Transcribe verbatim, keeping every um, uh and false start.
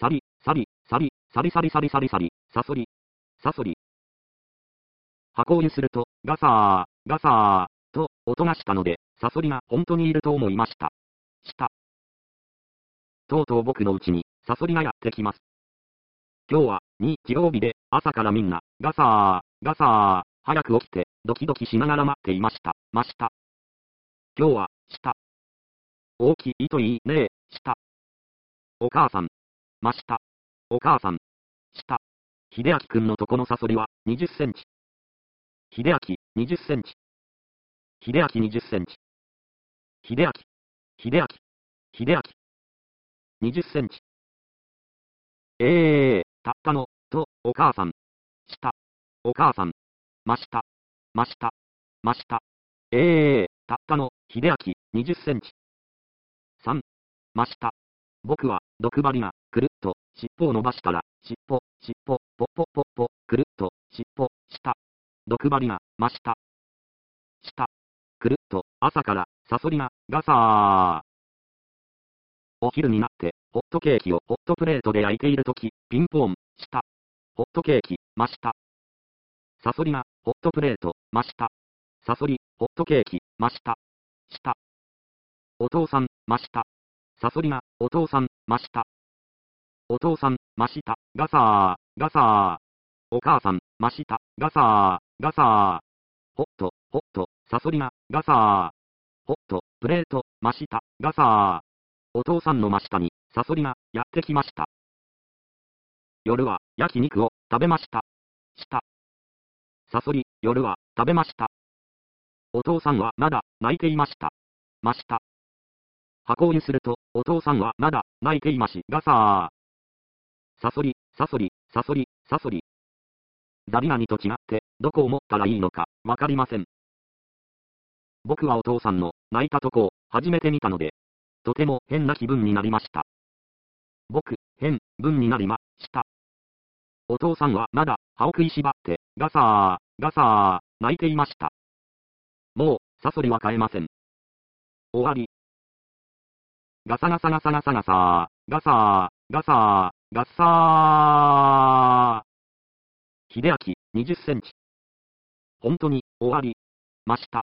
サリ、サリ、サリ、サリサリサリサリサリ、サソリ、サソリ。箱をゆすると、ガサー、ガサー、と、音がしたので、サソリが本当にいると思いました。した。とうとう僕の家に、サソリがやってきます。今日は、日曜日で、朝からみんな、ガサー、ガサー、早く起きて、ドキドキしながら待っていました、ました。今日は、した。大きいといいねえ、した。お母さん、ました。お母さん、した。秀明くんのとこのサソリは、にじゅっセンチ。秀明、にじゅっセンチ。秀明にじゅっセンチ。秀明、秀明、秀明。にじゅっセンチ。ええー、たったの、と、お母さん。した。お母さん。ました。ました。ました。ええー、たったの、秀明、にじゅっセンチ。さん。ました。僕は、毒針が、くるっと、尻尾を伸ばしたら、尻尾、尻尾、ぽっぽっぽっぽ、くるっと、尻尾、した。毒針が、ました。した。くるっと、朝から、サソリが、ガサー。お昼になって、ホットケーキをホットプレートで焼いているとき、ピンポーン、した。ホットケーキ、ました。サソリが、ホットプレート、ました。サソリ、ホットケーキ、ました。した。お父さん、ました。サソリが、お父さん、ました。お父さん、ました。ガサー、ガサー。お母さん、ました。ガサー、ガサー。ホット、ホット、サソリが、ガサー。ホット、プレート、ました。ガサー。お父さんの真下に、サソリが、やってきました。夜は、焼肉を、食べました。した。サソリ、夜は、食べました。お父さんは、まだ、泣いていました。ました。箱をゆすると、お父さんは、まだ、泣いていまし、ガサー。サソリ、サソリ、サソリ、サソリ。ザリガニと違って、どこを持ったらいいのか、わかりません。僕はお父さんの、泣いたとこを、初めて見たので、とても変な気分になりました。僕、変、分になりました。お父さんはまだ歯を食いしばって、ガサー、ガサー、泣いていました。もう、サソリは飼えません。終わり。ガサガサガサガサガサー、ガサー、ガサー、ガッサー。秀明、にじゅっセンチ。本当に、終わり、ました。